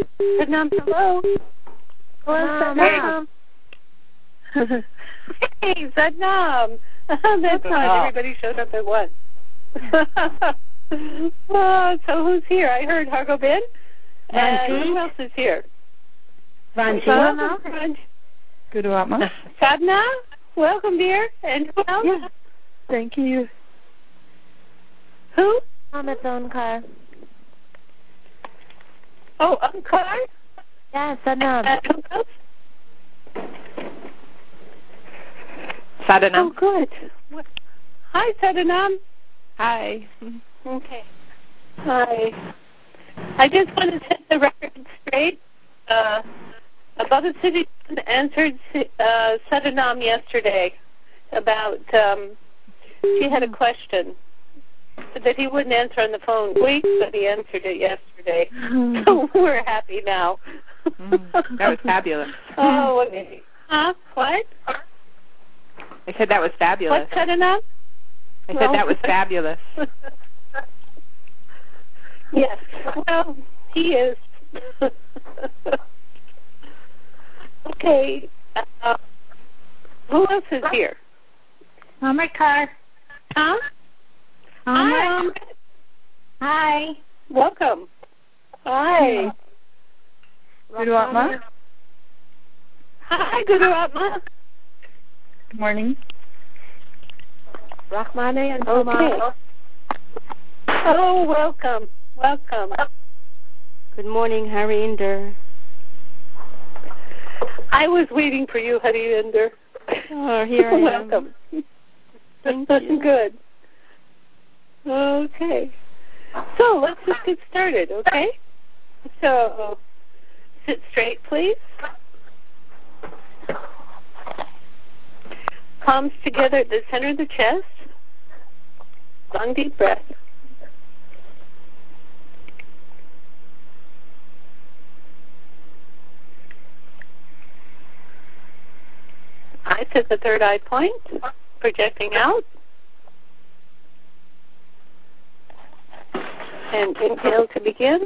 Satnam, hello. Hello, Satnam. Hey, Satnam. That's nice. Everybody showed up at once. So who's here? I heard Hargobin. And who else is here? Vanchi. Guru Atma. Sadhna, welcome, dear. And who else? Yeah. Thank you. Who? Amit Onkar. Oh, Onkar? Yeah, Satnam. Who else? Sadhanam. Oh, good. Hi, Sadhanam. Hi. Okay. Hi. I just want to set the record straight. Above City answered Sadhanam yesterday about, she had a question that he wouldn't answer on the phone weeks, but he answered it yesterday. So we're happy now. That was fabulous. Oh, okay. Huh? What? I said that was fabulous. What, Sadhanam? I said that was fabulous. Yes. Well, he is. Okay. Who else is here? Amrit Kaur. Tom? Hi, Amrit. Hi. Welcome. Hi. Guru Atma. Hi, Guru Atma. Good morning. Rahmane and Okay. Oh, welcome. Welcome. Good morning, Harinder. I was waiting for you, Harinder. Oh, here I am. Welcome. Thank you. Good. Okay. So let's just get started, okay? So sit straight, please. Palms together at the center of the chest. Long, deep breath. Eyes at the third eye point, projecting out. And inhale to begin.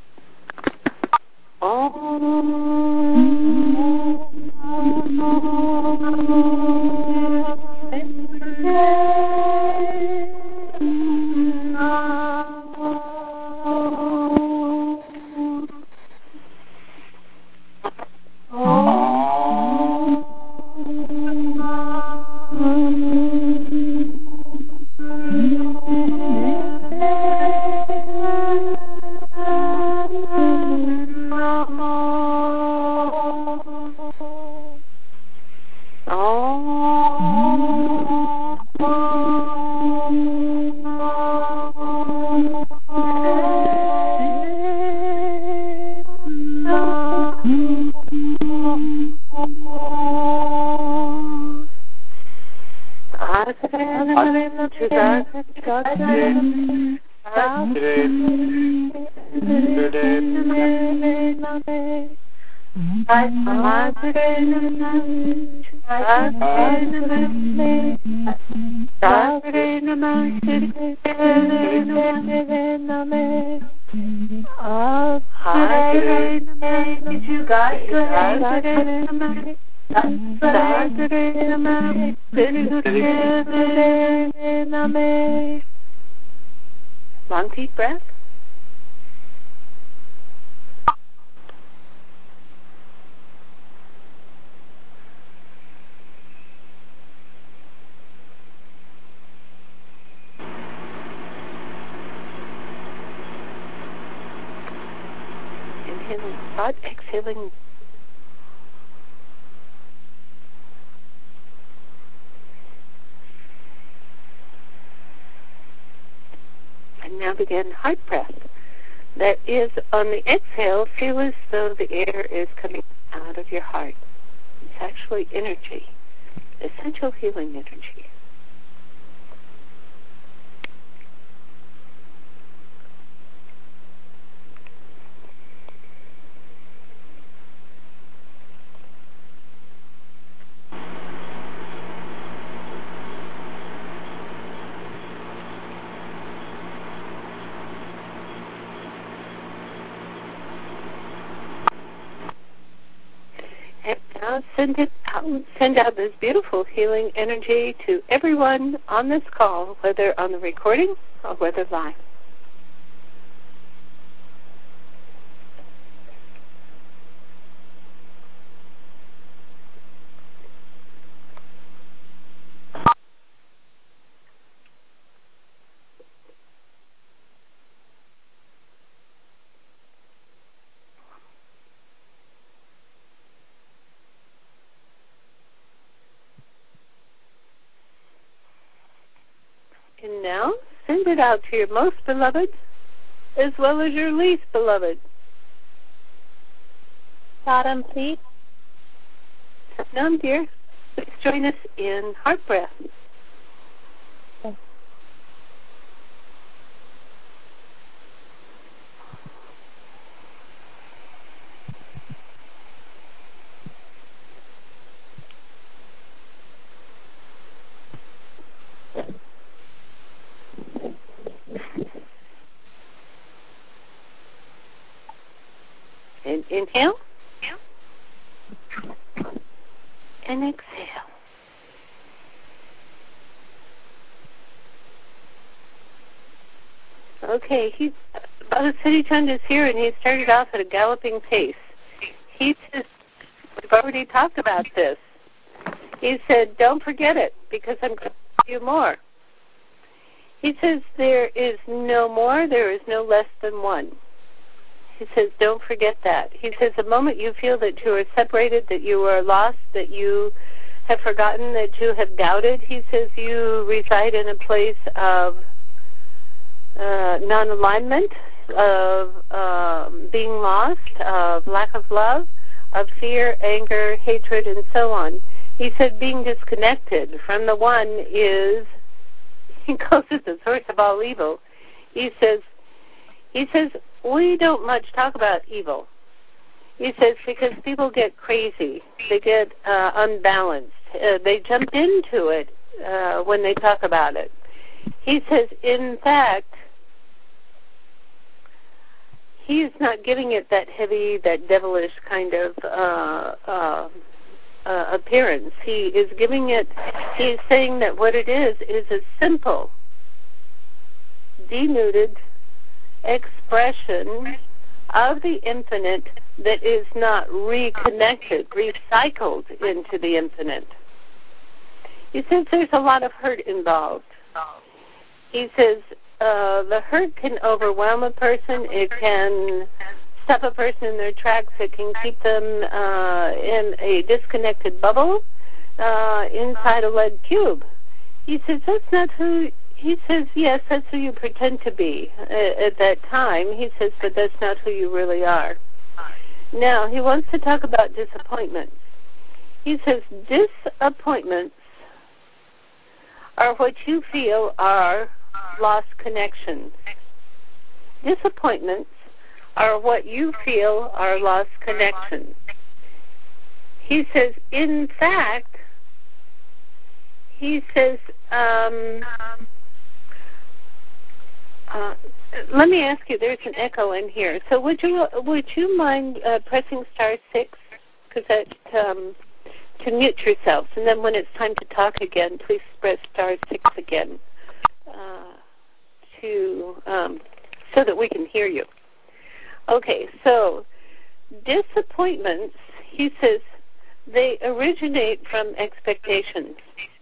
Long deep breath. Inhaling thought, exhaling. And now begin heart breath. That is, on the exhale, feel as though the air is coming out of your heart. It's actually energy, essential healing energy. now send out this beautiful healing energy to everyone on this call, whether on the recording or whether live. And now, send it out to your most beloved as well as your least beloved. Bottom, please. Now, dear, please join us in heart breath. And inhale. And exhale. Okay, Brother City Chund is here, and he started off at a galloping pace. He says, we've already talked about this. He said, don't forget it, because I'm going to tell you more. He says, there is no more, there is no less than one. He says, don't forget that. He says, the moment you feel that you are separated, that you are lost, that you have forgotten, that you have doubted, he says, you reside in a place of non-alignment, of being lost, of lack of love, of fear, anger, hatred, and so on. He said being disconnected from the one is, he calls it the source of all evil. He says, we don't much talk about evil. He says because people get crazy, they get unbalanced, they jump into it when they talk about it. He says, in fact, he is not giving it that heavy, that devilish kind of appearance. He is giving it, he is saying that what it is a simple, denuded expression of the infinite that is not reconnected, recycled into the infinite. He says there's a lot of hurt involved. He says the hurt can overwhelm a person. It can stop a person in their tracks. It can keep them in a disconnected bubble inside a lead cube. He says that's not who. He says, yes, that's who you pretend to be at that time. He says, but that's not who you really are. Now, he wants to talk about disappointments. He says, disappointments are what you feel are lost connections. Disappointments are what you feel are lost connections. He says, in fact, he says, let me ask you, there's an echo in here. So would you mind pressing star 6? Because that, to mute yourselves. And then when it's time to talk again, please press star 6 again so that we can hear you. Okay, so disappointments, he says, they originate from expectations.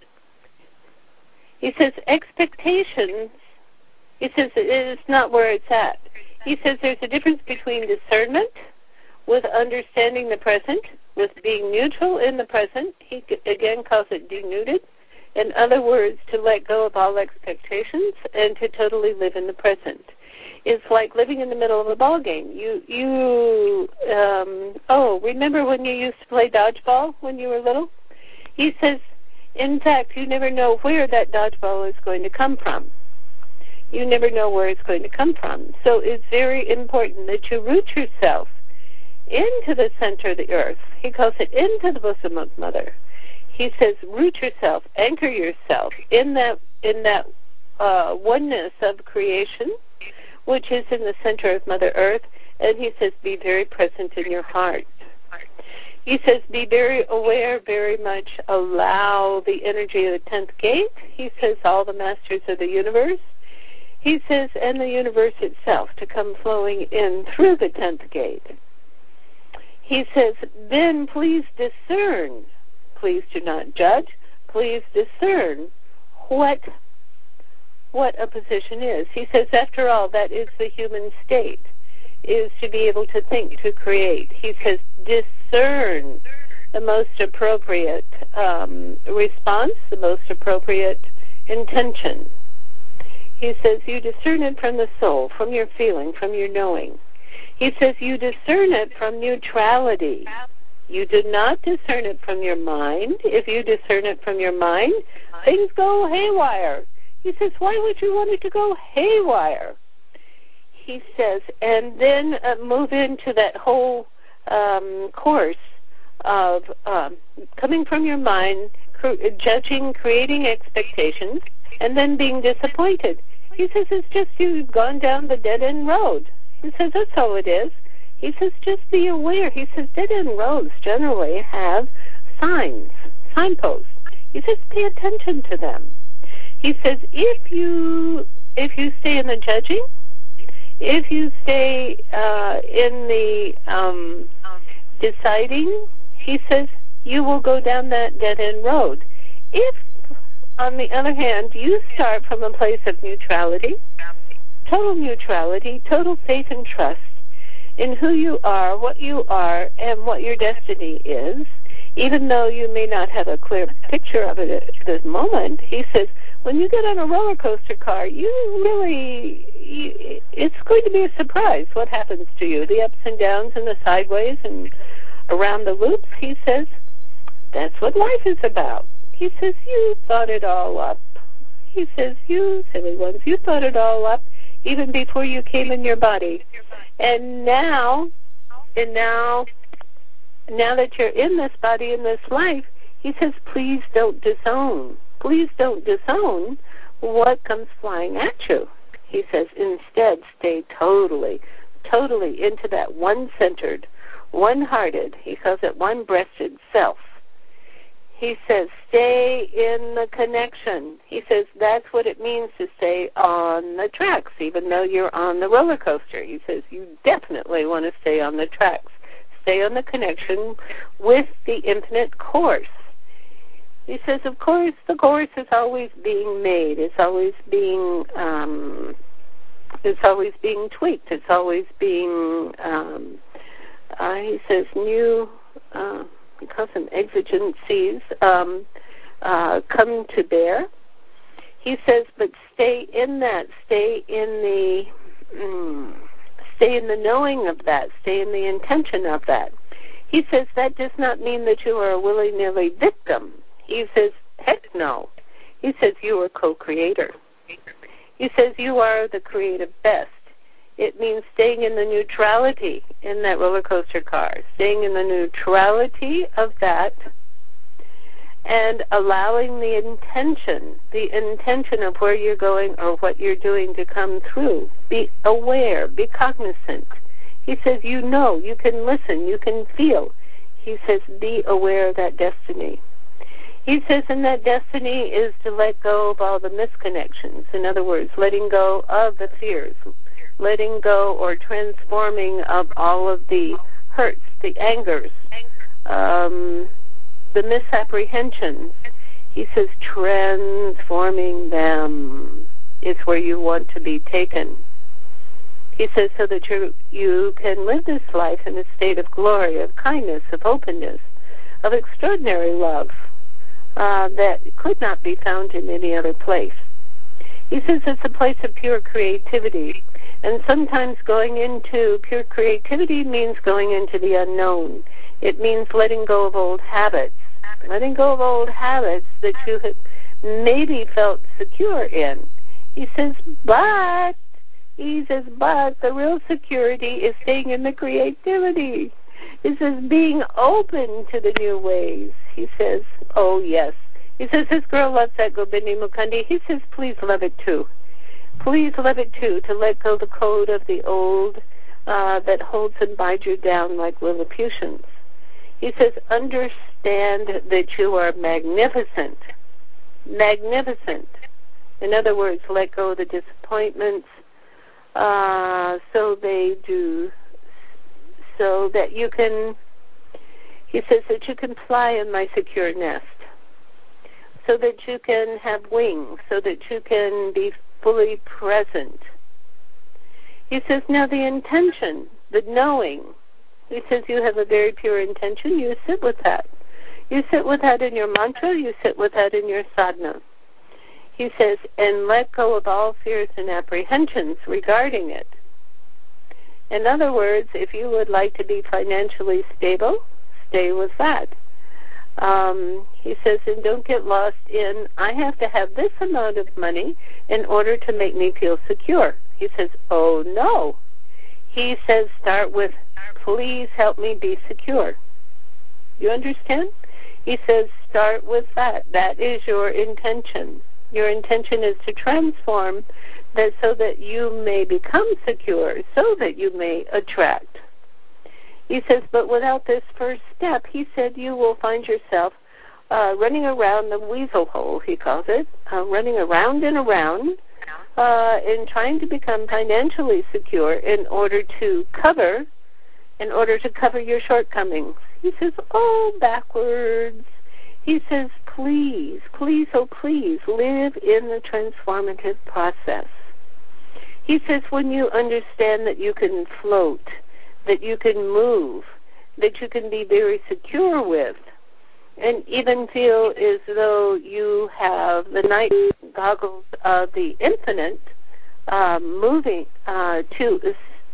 He says expectations, he says it is not where it's at. He says there's a difference between discernment with understanding the present, with being neutral in the present. He again calls it denuded. In other words, to let go of all expectations and to totally live in the present. It's like living in the middle of a ball game. Remember when you used to play dodgeball when you were little? He says, in fact, you never know where that dodgeball is going to come from. You never know where it's going to come from. So it's very important that you root yourself into the center of the earth. He calls it into the bosom of Mother. He says, root yourself, anchor yourself in that oneness of creation, which is in the center of Mother Earth. And he says, be very present in your heart. He says, be very aware, very much allow the energy of the 10th gate. He says, all the masters of the universe. He says, and the universe itself to come flowing in through the 10th gate. He says, then please discern. Please do not judge. Please discern what a position is. He says, after all, that is the human state, is to be able to think, to create. He says, discern the most appropriate response, the most appropriate intention. He says, you discern it from the soul, from your feeling, from your knowing. He says, you discern it from neutrality. You do not discern it from your mind. If you discern it from your mind, things go haywire. He says, why would you want it to go haywire? He says, and then move into that whole course of coming from your mind, judging, creating expectations, and then being disappointed. He says, it's just you've gone down the dead-end road. He says, that's all it is. He says, just be aware. He says, dead-end roads generally have signs, signposts. He says, pay attention to them. He says, if you stay in the judging, if you stay in the deciding, he says, you will go down that dead-end road. If, on the other hand, you start from a place of neutrality, total faith and trust in who you are, and what your destiny is, even though you may not have a clear picture of it at this moment, he says, when you get on a roller coaster car, it's going to be a surprise what happens to you, the ups and downs and the sideways and around the loops. He says, that's what life is about. He says, you thought it all up. He says, you silly ones, you thought it all up even before you came in your body. And now that you're in this body, in this life, he says, please don't disown. Please don't disown what comes flying at you. He says, instead, stay totally into that one-centered, one-hearted, he calls it one-breasted self. He says, stay in the connection. He says, that's what it means to stay on the tracks, even though you're on the roller coaster. He says, you definitely want to stay on the tracks. Stay on the connection with the infinite course. He says, of course, the course is always being made. It's always being tweaked. It's always being, he says, new, because some exigencies come to bear. He says, but stay in that. Stay in the knowing of that. Stay in the intention of that. He says that does not mean that you are a willy-nilly victim. He says, heck no. He says you are co-creator. He says you are the creative best. It means staying in the neutrality in that roller coaster car, staying in the neutrality of that and allowing the intention of where you're going or what you're doing to come through. Be aware, be cognizant. He says, you know, you can listen, you can feel. He says, be aware of that destiny. He says, and that destiny is to let go of all the misconnections. In other words, letting go of the fears, letting go or transforming of all of the hurts, the angers, the misapprehensions. He says, transforming them is where you want to be taken. He says, so that you can live this life in a state of glory, of kindness, of openness, of extraordinary love that could not be found in any other place. He says it's a place of pure creativity, and sometimes going into pure creativity means going into the unknown. It means letting go of old habits that you had maybe felt secure in. He says, but the real security is staying in the creativity. He says, being open to the new ways. He says, oh, yes. He says, this girl loves that Govinda Mukandi. He says, please love it too. Please love it too, to let go the code of the old that holds and binds you down like Lilliputians. He says, understand that you are magnificent. Magnificent. In other words, let go of the disappointments, so that you can, he says, that you can fly in my secure nest, so that you can have wings, so that you can be fully present. He says, now the intention, the knowing, he says you have a very pure intention, you sit with that. You sit with that in your mantra, you sit with that in your sadhana. He says, and let go of all fears and apprehensions regarding it. In other words, if you would like to be financially stable, stay with that. He says, and don't get lost in, I have to have this amount of money in order to make me feel secure. He says, oh no. He says, start with, please help me be secure. You understand? He says, start with that. That is your intention. Your intention is to transform that so that you may become secure, so that you may attract. He says, but without this first step, he said, you will find yourself running around the weasel hole, he calls it, running around and around, and trying to become financially secure in order to cover your shortcomings. He says, oh, backwards. He says, please, please, oh please, live in the transformative process. He says, when you understand that you can float, that you can move, that you can be very secure with, and even feel as though you have the night goggles of the infinite, moving to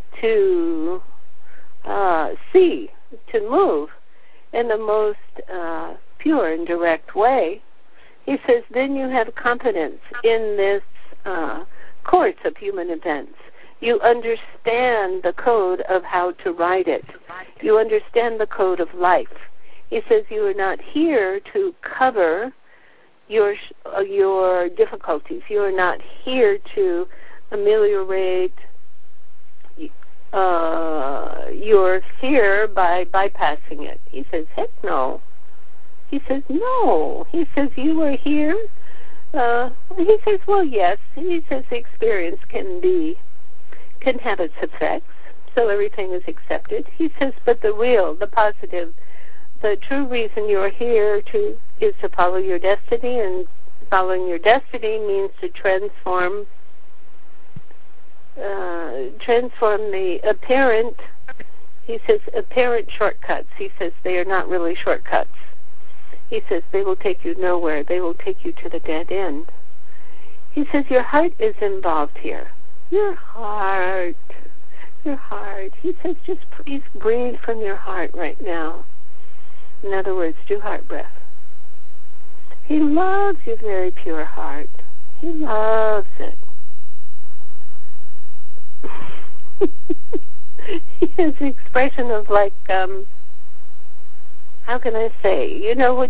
see, to move in the most pure and direct way. He says, then you have confidence in this course of human events. You understand the code of how to ride it. You understand the code of life. He says you are not here to cover your difficulties. You are not here to ameliorate your fear by bypassing it. He says, heck no. He says, no. He says, you are here. He says, well, yes. He says the experience can have its effects, so everything is accepted. He says, but the real, the positive, the true reason you're here is to follow your destiny, and following your destiny means to transform the apparent, he says, apparent shortcuts. He says they are not really shortcuts. He says they will take you nowhere. They will take you to the dead end. He says your heart is involved here. Your heart. Your heart. He says just please breathe from your heart right now. In other words, do heart breath. He loves your very pure heart. He loves it. His expression of like, how can I say? You know, when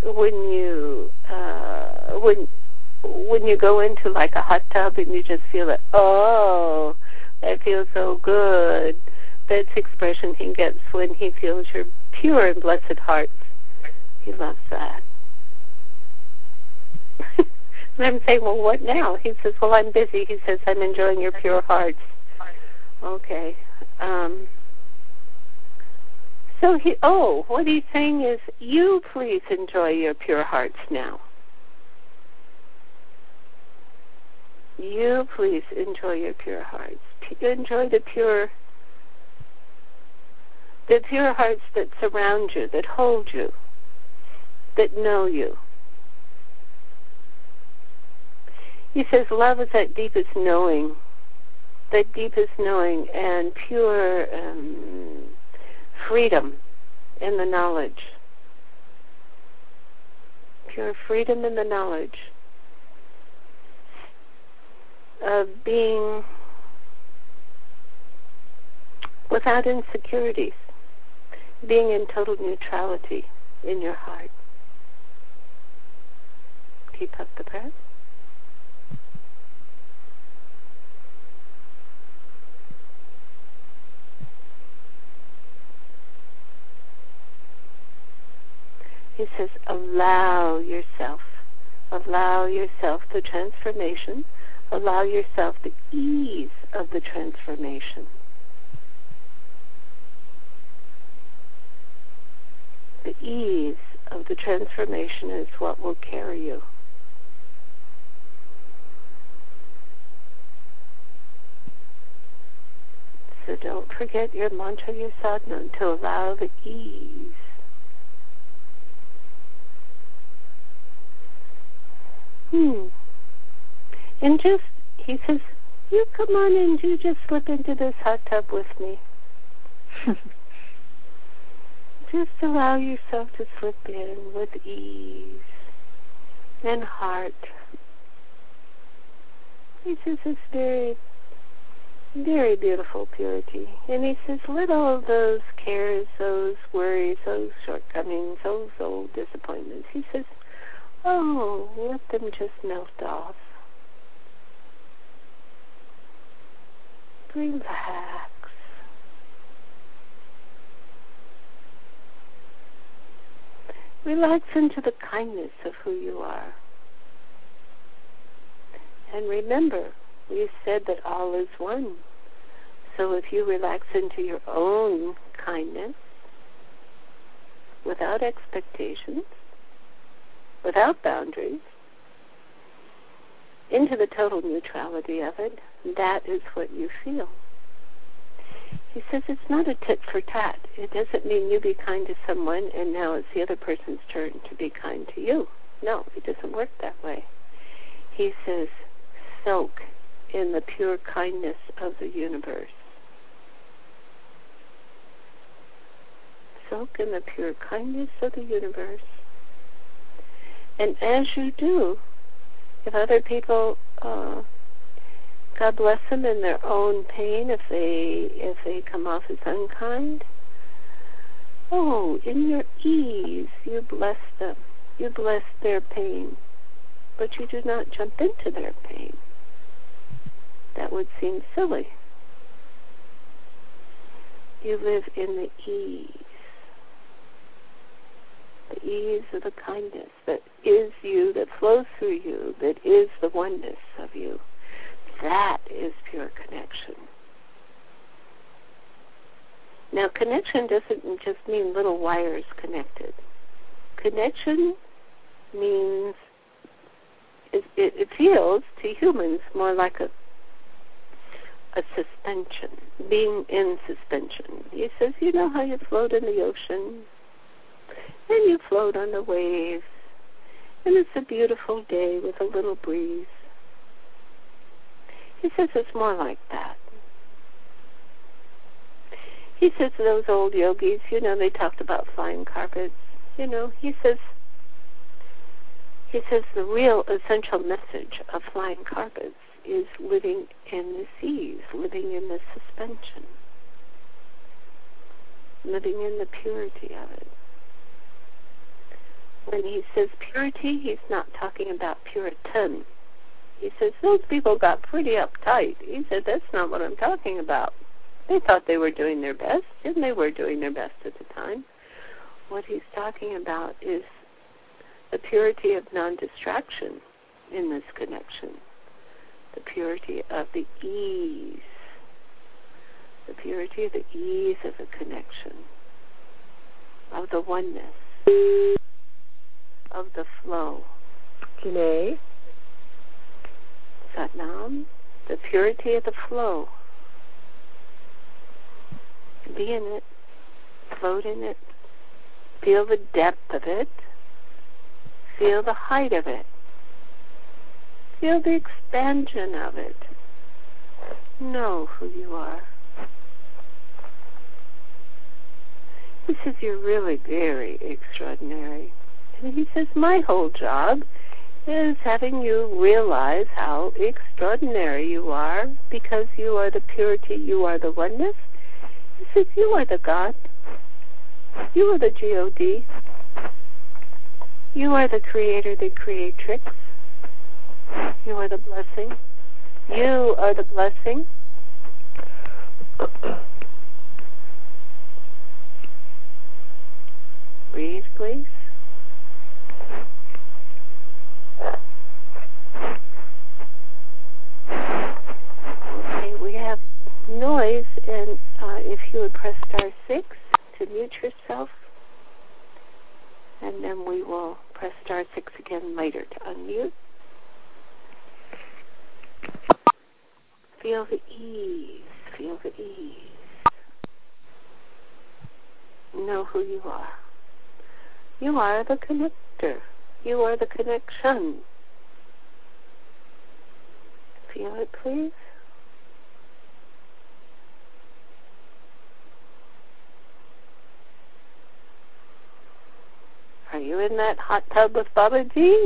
you go into like a hot tub and you just feel it. Oh, that feels so good. That's the expression he gets when he feels your pure and blessed heart. He loves that. And I'm saying, well, what now? He says, well, I'm busy. He says, I'm enjoying your pure hearts. Okay. So what he's saying is, you please enjoy your pure hearts now. You please enjoy your pure hearts. Enjoy the pure hearts that surround you, that hold you, that know you. He says love is that deepest knowing and pure freedom in the knowledge. Pure freedom in the knowledge of being without insecurities, being in total neutrality in your heart. Keep up the breath. He says, allow yourself the transformation, allow yourself the ease of the transformation. The ease of the transformation is what will carry you. So don't forget your mantra, your sadhana, to allow the ease. And just, he says, you come on and you just slip into this hot tub with me. Just allow yourself to slip in with ease and heart. He says it's very, very beautiful purity. And he says, let all those cares, those worries, those shortcomings, those old disappointments, he says, let them just melt off. Relax. Relax into the kindness of who you are. And remember, we said that all is one. So if you relax into your own kindness, without expectations, without boundaries, into the total neutrality of it, that is what you feel. He says it's not a tit for tat. It doesn't mean you be kind to someone and now it's the other person's turn to be kind to you. No, it doesn't work that way. He says, soak in the pure kindness of the universe. Soak in the pure kindness of the universe. And as you do, if other people, God bless them in their own pain, if they come off as unkind, in your ease, you bless them. You bless their pain. But you do not jump into their pain. That would seem silly. You live in the ease of the kindness that is you, that flows through you, that is the oneness of you. That is pure connection. Now, connection doesn't just mean little wires connected. Connection means, it feels to humans more like a suspension, being in suspension. He says, you know how you float in the ocean, and you float on the waves, and it's a beautiful day with a little breeze. He says it's more like that. He says those old yogis, they talked about flying carpets. He says the real essential message of flying carpets is living in the seas, living in the suspension, living in the purity of it. When he says purity, he's not talking about Puritan. He says, those people got pretty uptight. He said, that's not what I'm talking about. They thought they were doing their best, and they were doing their best at the time. What he's talking about is the purity of non-distraction in this connection, the purity of the ease, the purity of the ease of the connection, of the oneness, of the flow. Janae? Satnam, the purity of the flow. Be in it, float in it, feel the depth of it, feel the height of it, feel the expansion of it. Know who you are. He says you're really very extraordinary. And he says my whole job is having you realize how extraordinary you are because you are the purity, you are the oneness. He says you are the God. You are the G-O-D. You are the creator, the creatrix. You are the blessing. You are the blessing. Breathe, please. and we will press star 6 again later to unmute. Feel the ease. Feel the ease. Know who you are. You are the connector. You are the connection. Feel it, please. Are you in that hot tub with Babaji?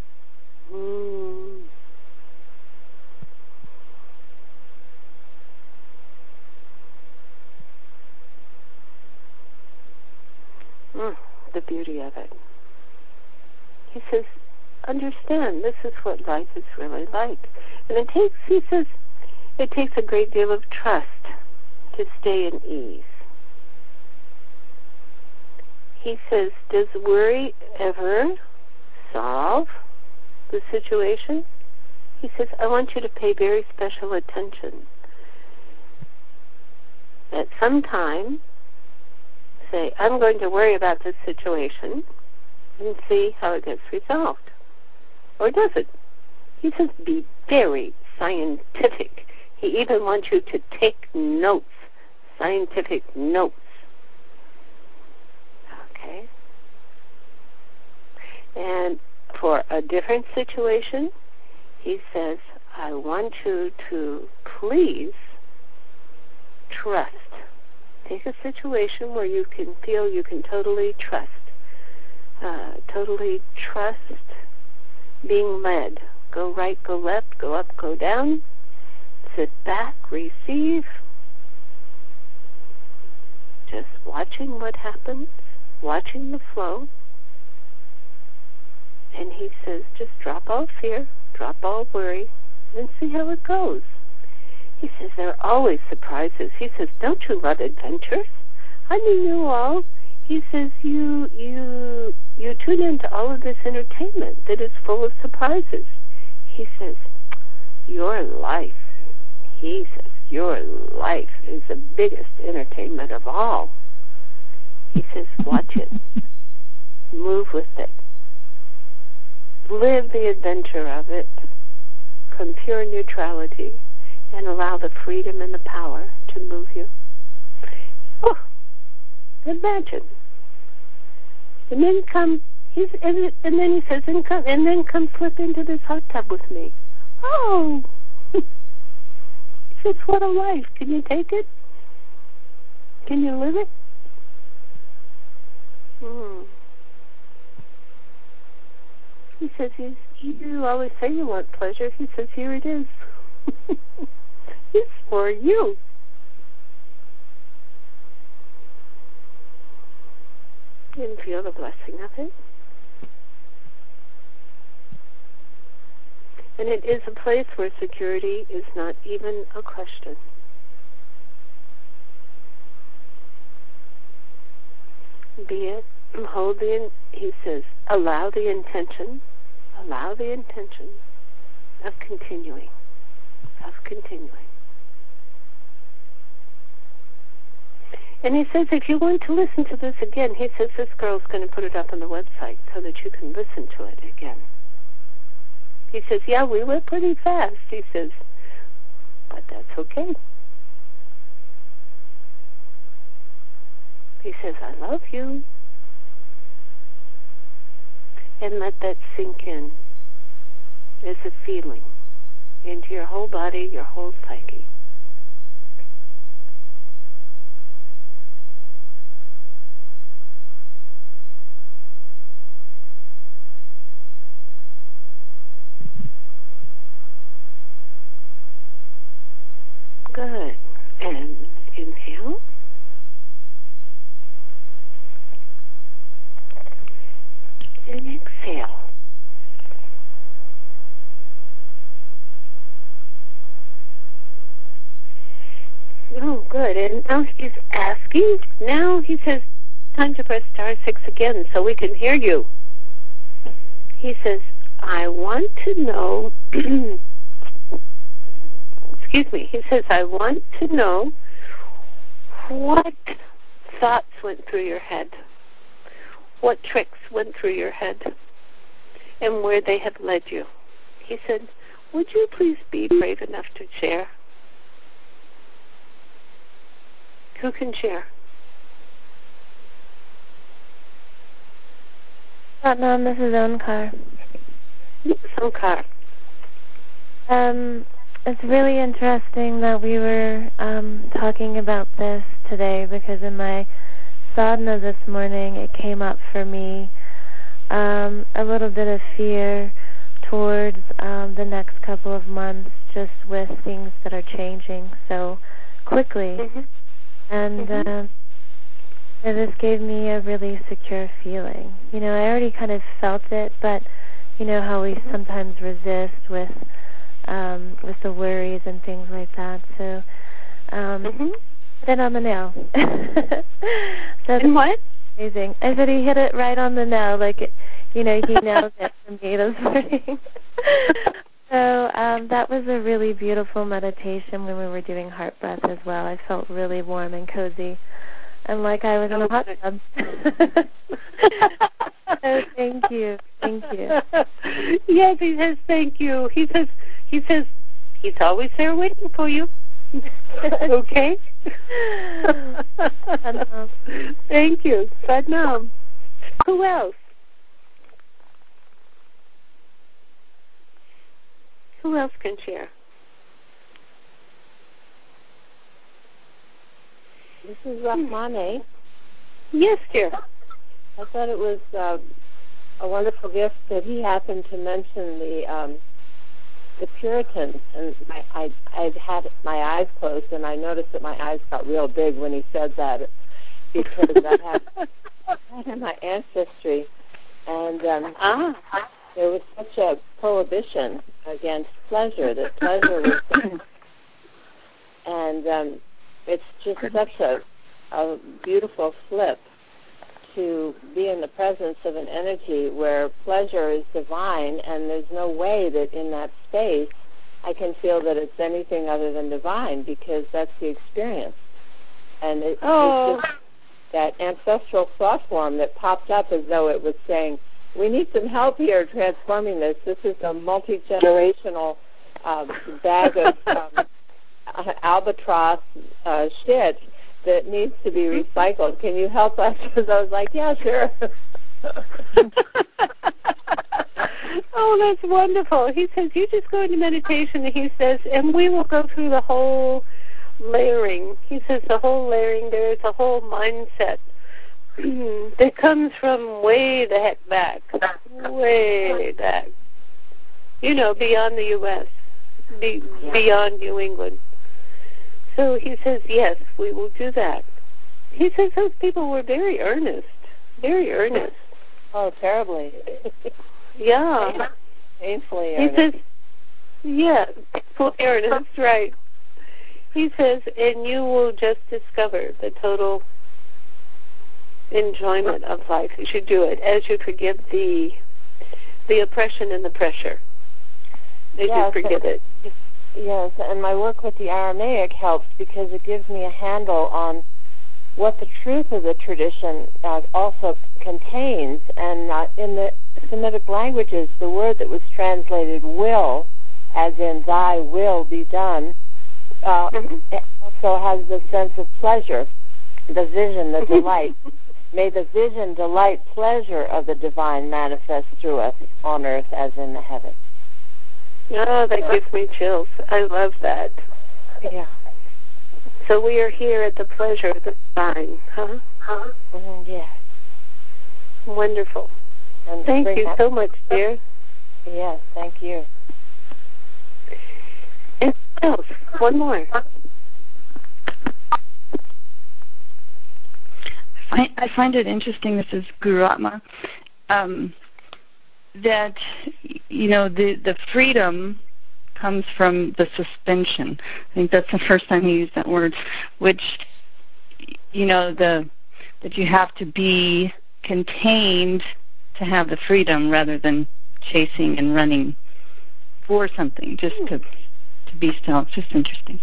The beauty of it. He says, understand, this is what life is really like. And he says, it takes a great deal of trust to stay in ease. He says, does worry ever solve the situation? He says, I want you to pay very special attention. At some time, say, I'm going to worry about this situation and see how it gets resolved. Or does it? He says, be very scientific. He even wants you to take notes, scientific notes. Okay? And for a different situation, he says, I want you to please trust. Take a situation where you can feel you can totally trust being led. Go right, go left, go up, go down. Sit back, receive. Just watching what happens, watching the flow. And he says, just drop all fear, drop all worry, and see how it goes. He says, there are always surprises. He says, don't you love adventures? I mean, you all. He says, you tune into all of this entertainment that is full of surprises. He says, your life, he says, your life is the biggest entertainment of all. He says, watch it. Move with it. Live the adventure of it from pure neutrality and allow the freedom and the power to move you. Oh, imagine. And then and then he says, and then come slip into this hot tub with me. Oh, he says, what a life. Can you take it? Can you live it? He says, you always say you want pleasure. He says, here it is. It's for you. And feel the blessing of it. And it is a place where security is not even a question. Be it, hold he says, allow the intention of continuing. And he says, if you want to listen to this again, he says, this girl's going to put it up on the website so that you can listen to it again. He says, yeah, we went pretty fast, he says, but that's okay. He says, I love you. And let that sink in as a feeling into your whole body, your whole psyche. Good. And inhale. And exhale. Oh, good. And now he's asking. Now he says, time to press star 6 again so we can hear you. He says, I want to know, excuse me, he says, I want to know what thoughts went through your head. what tricks went through your head and where they have led you. He said, would you please be brave enough to share? Who can share? Mom, this is Onkar. Onkar. It's really interesting that we were talking about this today, because in my sadhana this morning it came up for me a little bit of fear towards the next couple of months, just with things that are changing so quickly. Mm-hmm. And this gave me a really secure feeling. You know, I already kind of felt it, but you know how we sometimes resist with the worries and things like that. So, put it on the nail. So and what? Amazing. I said he hit it right on the nail. Like, you know, he nailed it for me this morning. So that was a really beautiful meditation when we were doing heart breath as well. I felt really warm and cozy, and like I was in a hot tub. So thank you. Thank you. Yes, he says thank you. He says he's always there waiting for you. Okay? Thank you. Sadnam. Who else? Who else can share? This is Rahmane. Yes, dear. I thought it was a wonderful gift that he happened to mention the Puritans, and I'd had my eyes closed, and I noticed that my eyes got real big when he said that, because I had in my ancestry, and there was such a prohibition against pleasure, that pleasure was, and it's just such a beautiful flip to be in the presence of an energy where pleasure is divine, and there's no way that in that space I can feel that it's anything other than divine, because that's the experience. And it's just that ancestral thought form that popped up as though it was saying, we need some help here transforming this. This is a multi-generational bag of albatross shit that needs to be recycled. Can you help us? Because I was like, yeah, sure. Oh, that's wonderful. He says, you just go into meditation, and he says, and we will go through the whole layering. He says the whole layering, there's a whole mindset that comes from way the heck back, way back. You know, beyond the U.S., beyond New England. So he says, yes, we will do that. He says those people were very earnest, very earnest. Oh, terribly. Yeah. Painfully He earnest. says, yeah, painfully earnest, right. He says, and you will just discover the total enjoyment of life as you do it, as you forgive the oppression and the pressure, as you forgive it. Yes, and my work with the Aramaic helps, because it gives me a handle on what the truth of the tradition also contains. And in the Semitic languages, the word that was translated will, as in thy will be done, it also has the sense of pleasure, the vision, the delight. May the vision, delight, pleasure of the divine manifest through us on earth as in the heavens. Oh, that gives me chills. I love that. Yeah. So we are here at the pleasure of the divine, huh? Yes. Wonderful. And thank you so much, dear. Yes, thank you. And what else? One more. I find it interesting, this is Guru Atma, that, you know, the freedom comes from the suspension. I think that's the first time he used that word, which, you know, that you have to be contained to have the freedom rather than chasing and running for something, just to be still. It's just interesting.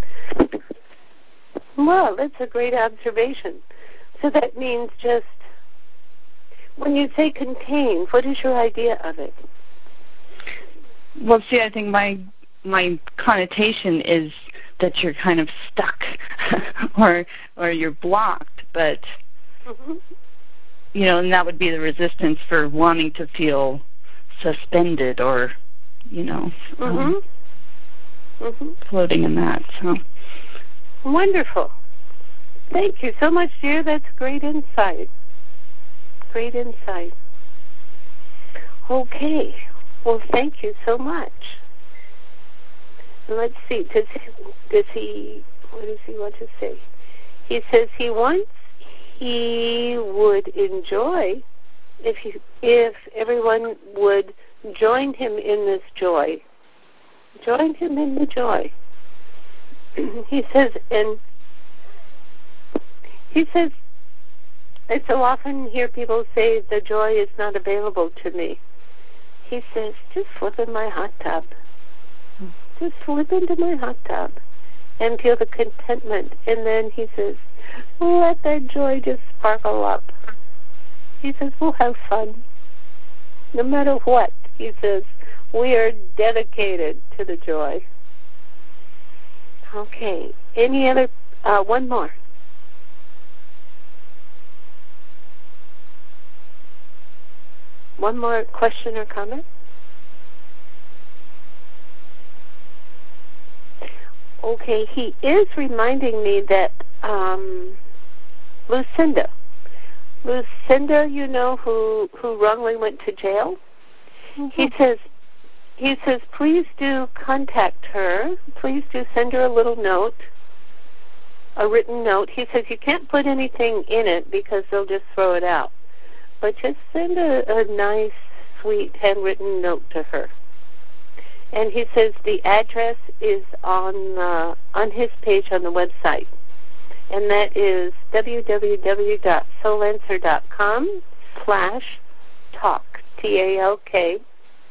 Well, that's a great observation. So that means just When you say contained, what is your idea of it? Well, see, I think my connotation is that you're kind of stuck or you're blocked, but, and that would be the resistance for wanting to feel suspended or, floating in that. So Wonderful. Thank you so much, dear. That's great insight. Great insight. Okay. Well, thank you so much. Let's see. What does he want to say? He says he would enjoy if everyone would join him in this joy. Join him in the joy. He says, I so often hear people say the joy is not available to me. He says, just slip in my hot tub. Just slip into my hot tub and feel the contentment. And then he says, let that joy just sparkle up. He says, we'll have fun. No matter what, he says, we are dedicated to the joy. Okay. Any other? One more. One more question or comment? Okay, he is reminding me that Lucinda, who wrongly went to jail. Mm-hmm. He says, please do contact her. Please do send her a little note, a written note. He says you can't put anything in it because they'll just throw it out. But just send a nice, sweet, handwritten note to her. And he says the address is on his page on the website. And that is www.soulancer.com/talk, TALK,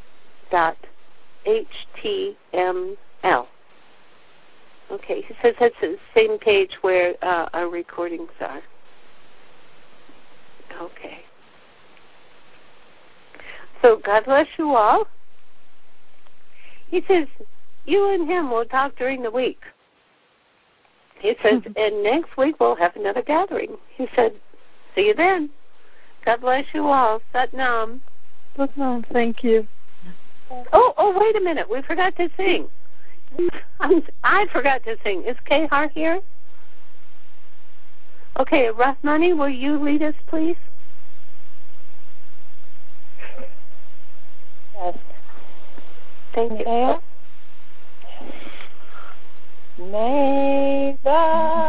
.html. Okay, he says that's the same page where our recordings are. Okay. So God bless you all. He says, you and him will talk during the week. He says, and next week we'll have another gathering. He said, see you then. God bless you all. Sat Nam. Sat Nam, thank you. Oh, wait a minute. We forgot to sing. I forgot to sing. Is Kehar here? Okay, Rahmani, will you lead us, please? Yes. Thank you. May the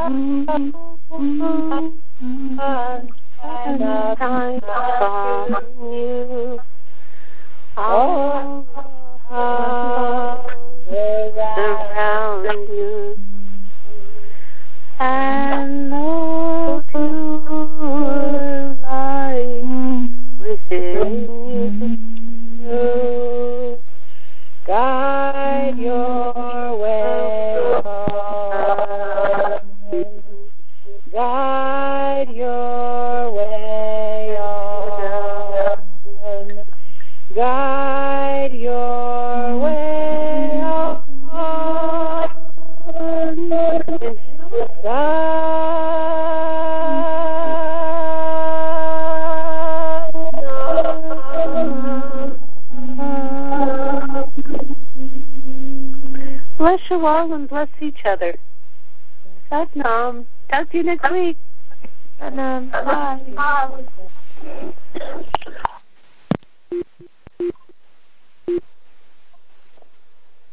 sunshine upon you, all around you, and Lord, to life within you. Guide your way on. Guide your way on. Guide your way on. Bless you all and bless each other. Sat Nam. Talk to you next week. Sat Nam. Bye.